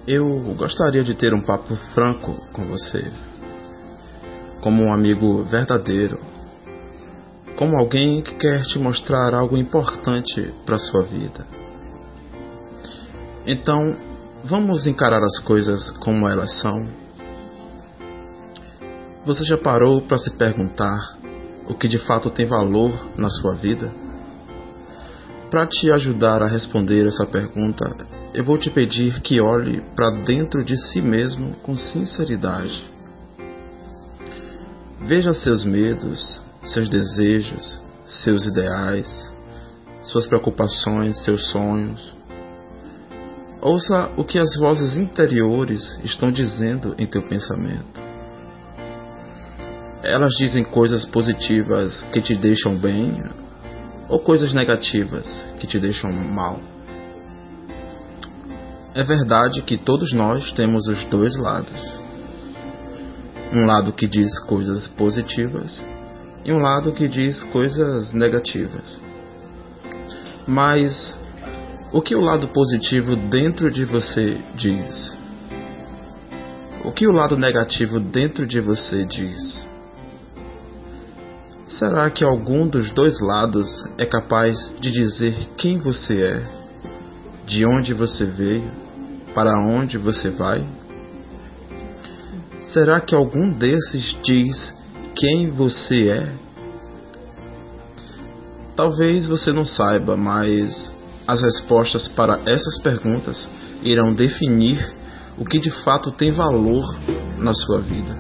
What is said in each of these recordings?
Eu gostaria de ter um papo franco com você, como um amigo verdadeiro, como alguém que quer te mostrar algo importante para sua vida. Então, vamos encarar as coisas como elas são. Você já parou para se perguntar o que de fato tem valor na sua vida? Para te ajudar a responder essa pergunta, eu vou te pedir que olhe para dentro de si mesmo com sinceridade. Veja seus medos, seus desejos, seus ideais, suas preocupações, seus sonhos. Ouça o que as vozes interiores estão dizendo em teu pensamento. Elas dizem coisas positivas que te deixam bem ou coisas negativas que te deixam mal. É verdade que todos nós temos os dois lados. Um lado que diz coisas positivas e um lado que diz coisas negativas. Mas o que o lado positivo dentro de você diz? O que o lado negativo dentro de você diz? Será que algum dos dois lados é capaz de dizer quem você é, de onde você veio, para onde você vai? Será que algum desses diz quem você é? Talvez você não saiba, mas as respostas para essas perguntas irão definir o que de fato tem valor na sua vida.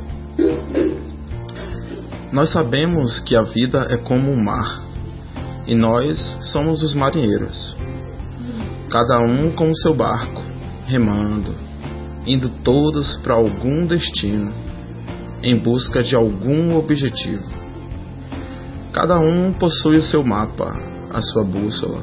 Nós sabemos que a vida é como um mar, e nós somos os marinheiros, cada um com o seu barco, remando, indo todos para algum destino, em busca de algum objetivo. Cada um possui o seu mapa, a sua bússola.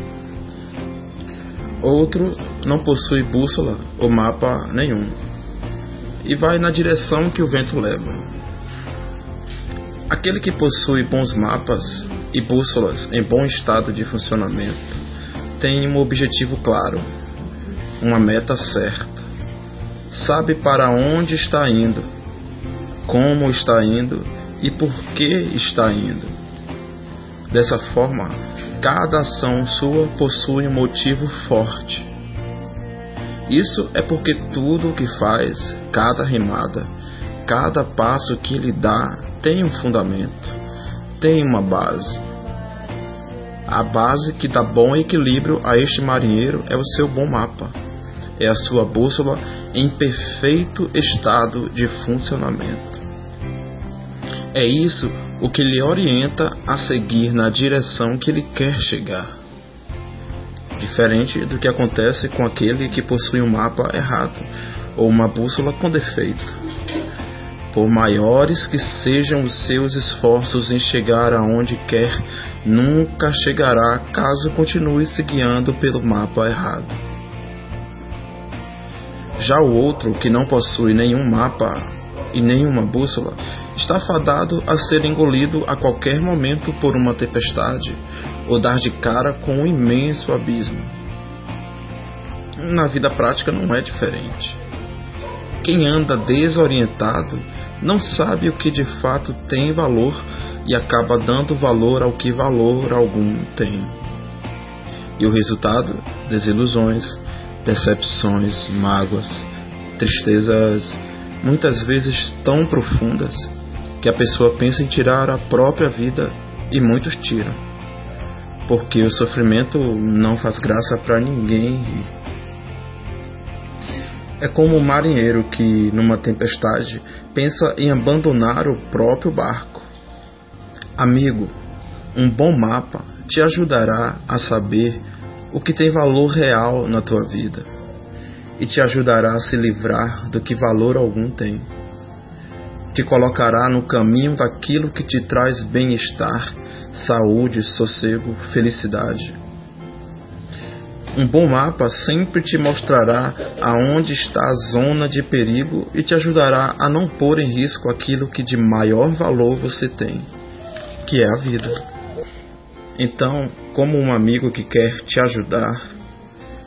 Outro não possui bússola ou mapa nenhum, e vai na direção que o vento leva. Aquele que possui bons mapas e bússolas em bom estado de funcionamento tem um objetivo claro, uma meta certa, sabe para onde está indo, como está indo e por que está indo. Dessa forma, cada ação sua possui um motivo forte. Isso é porque tudo o que faz, cada remada, cada passo que ele dá, tem um fundamento, tem uma base. A base que dá bom equilíbrio a este marinheiro é o seu bom mapa, é a sua bússola em perfeito estado de funcionamento. É isso o que lhe orienta a seguir na direção que ele quer chegar. Diferente do que acontece com aquele que possui um mapa errado ou uma bússola com defeito. Por maiores que sejam os seus esforços em chegar aonde quer, nunca chegará caso continue se guiando pelo mapa errado. Já o outro, que não possui nenhum mapa e nenhuma bússola, está fadado a ser engolido a qualquer momento por uma tempestade ou dar de cara com um imenso abismo. Na vida prática não é diferente. Quem anda desorientado não sabe o que de fato tem valor e acaba dando valor ao que valor algum tem. E o resultado? Desilusões, decepções, mágoas, tristezas, muitas vezes tão profundas que a pessoa pensa em tirar a própria vida e muitos tiram, porque o sofrimento não faz graça para ninguém rir. É como um marinheiro que, numa tempestade, pensa em abandonar o próprio barco. Amigo, um bom mapa te ajudará a saber o que tem valor real na tua vida e te ajudará a se livrar do que valor algum tem. Te colocará no caminho daquilo que te traz bem-estar, saúde, sossego, felicidade. Um bom mapa sempre te mostrará aonde está a zona de perigo e te ajudará a não pôr em risco aquilo que de maior valor você tem, que é a vida. Então, como um amigo que quer te ajudar,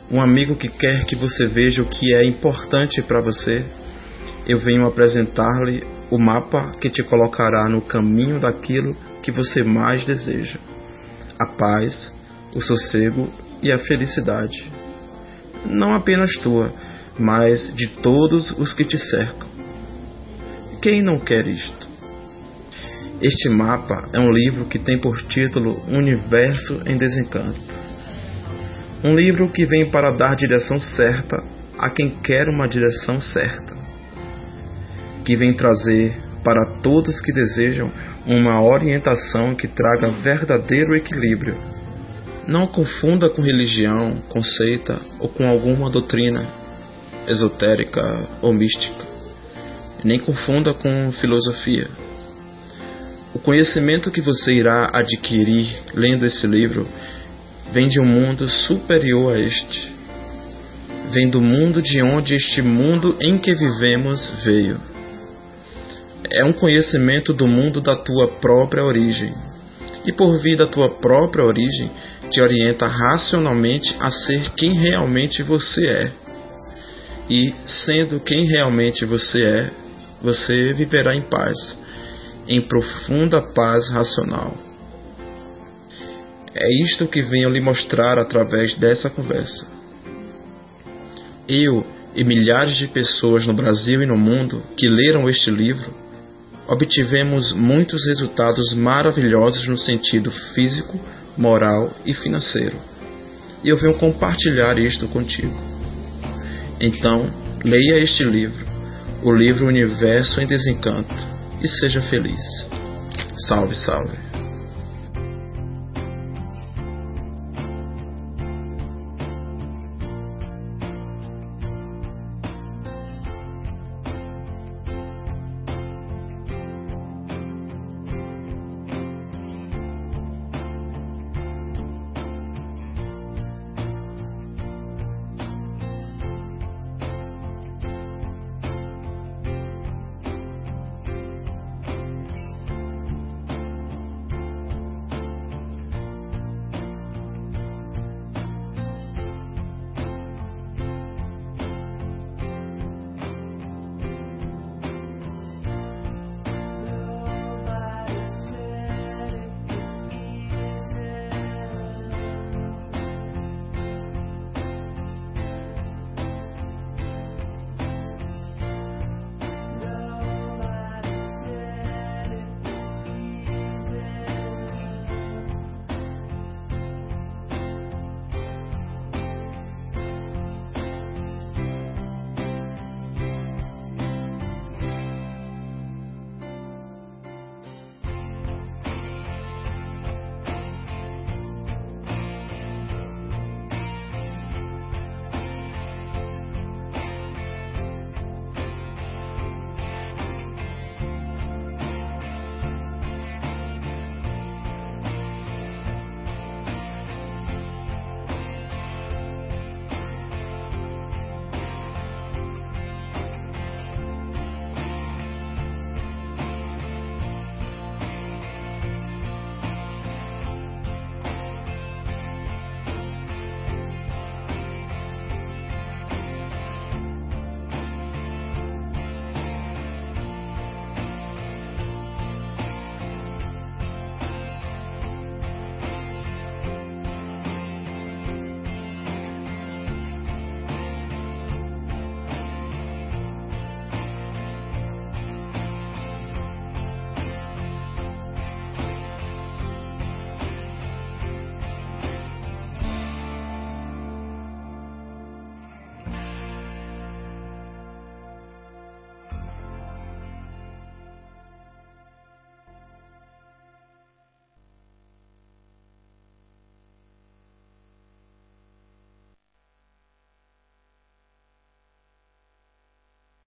um amigo que quer que você veja o que é importante para você, eu venho apresentar-lhe o mapa que te colocará no caminho daquilo que você mais deseja: a paz, o sossego e a felicidade. Não apenas tua, mas de todos os que te cercam. Quem não quer isto? Este mapa é um livro que tem por título Universo em Desencanto. Um livro que vem para dar direção certa a quem quer uma direção certa. Que vem trazer para todos que desejam uma orientação que traga verdadeiro equilíbrio. Não confunda com religião, com seita ou com alguma doutrina esotérica ou mística. Nem confunda com filosofia. O conhecimento que você irá adquirir lendo esse livro vem de um mundo superior a este. Vem do mundo de onde este mundo em que vivemos veio. É um conhecimento do mundo da tua própria origem. E por vir da tua própria origem, te orienta racionalmente a ser quem realmente você é. E, sendo quem realmente você é, você viverá em paz, em profunda paz racional. É isto que venho lhe mostrar através dessa conversa. Eu e milhares de pessoas no Brasil e no mundo que leram este livro, obtivemos muitos resultados maravilhosos no sentido físico, moral e financeiro. E eu venho compartilhar isto contigo. Então, leia este livro, o livro Universo em Desencanto, e seja feliz. Salve, salve.